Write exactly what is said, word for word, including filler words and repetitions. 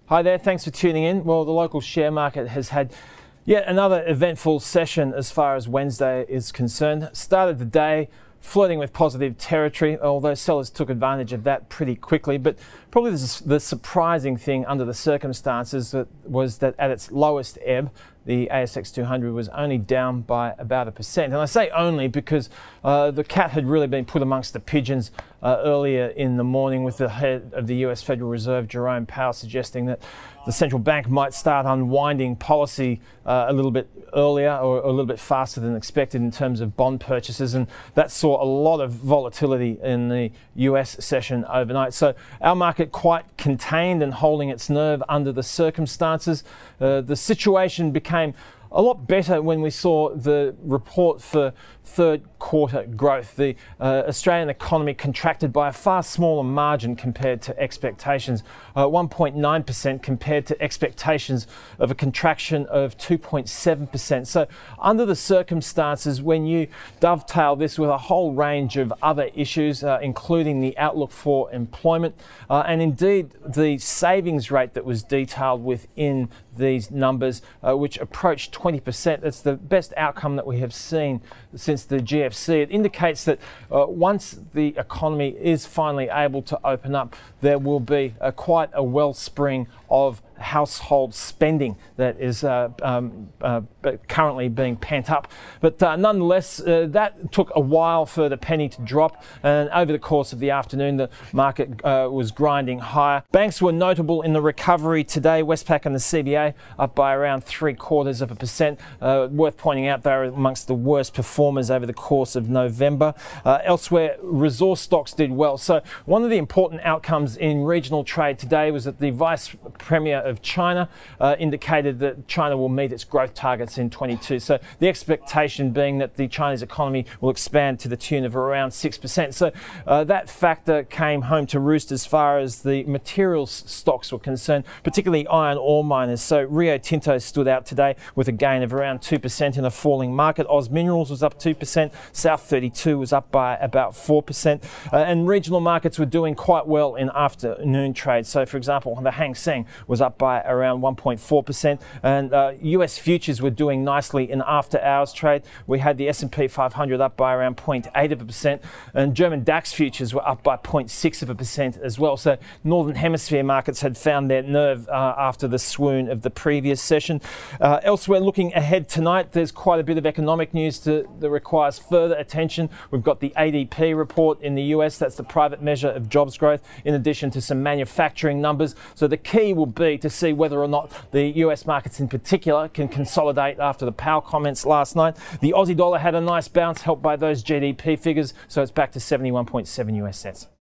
Hi there, thanks for tuning in. Well, the local share market has had yet another eventful session as far as Wednesday is concerned. Started the day flirting with positive territory, although sellers took advantage of that pretty quickly. But probably the, the surprising thing under the circumstances that was that at its lowest ebb, the A S X two hundred was only down by about a percent. And I say only because uh, the cat had really been put amongst the pigeons uh, earlier in the morning with the head of the U S Federal Reserve, Jerome Powell, suggesting that the central bank might start unwinding policy uh, a little bit earlier or a little bit faster than expected in terms of bond purchases. And that saw a lot of volatility in the U S session overnight. So our market quite contained and holding its nerve under the circumstances. Uh, the situation became a lot better when we saw the report for third quarter growth. The uh, Australian economy contracted by a far smaller margin compared to expectations, uh, one point nine percent compared to expectations of a contraction of two point seven percent. So under the circumstances, when you dovetail this with a whole range of other issues, uh, including the outlook for employment, uh, and indeed the savings rate that was detailed within these numbers, uh, which approached twenty percent. That's the best outcome that we have seen since the G F C. It indicates that uh, once the economy is finally able to open up, there will be uh, quite a wellspring of household spending that is uh, um, uh, currently being pent up. But uh, nonetheless, uh, that took a while for the penny to drop, and over the course of the afternoon, the market uh, was grinding higher. Banks were notable in the recovery today. Westpac and the C B A up by around three quarters of a percent. Uh, worth pointing out, they were amongst the worst performers over the course of November. Uh, elsewhere, resource stocks did well. So one of the important outcomes in regional trade today was that the Vice Premier of China uh, indicated that China will meet its growth targets in twenty-two. So the expectation being that the Chinese economy will expand to the tune of around six percent. So uh, that factor came home to roost as far as the materials stocks were concerned, particularly iron ore miners. So Rio Tinto stood out today with a gain of around two percent in a falling market. Oz Minerals was up two percent. South thirty-two was up by about four percent. Uh, and regional markets were doing quite well in afternoon trade. So for example, the Hang Seng was up by around one point four percent, and uh, U S futures were doing nicely in after hours trade. We had the S and P five hundred up by around zero point eight of a percent, and German DAX futures were up by zero point six of a percent as well. So Northern Hemisphere markets had found their nerve uh, after the swoon of the previous session. Uh, elsewhere, looking ahead tonight, there's quite a bit of economic news to, that requires further attention. We've got the A D P report in the U S, that's the private measure of jobs growth, in addition to some manufacturing numbers. So the key will be to see whether or not the U S markets in particular can consolidate after the Powell comments last night. The Aussie dollar had a nice bounce helped by those G D P figures, so it's back to seventy-one point seven U S cents.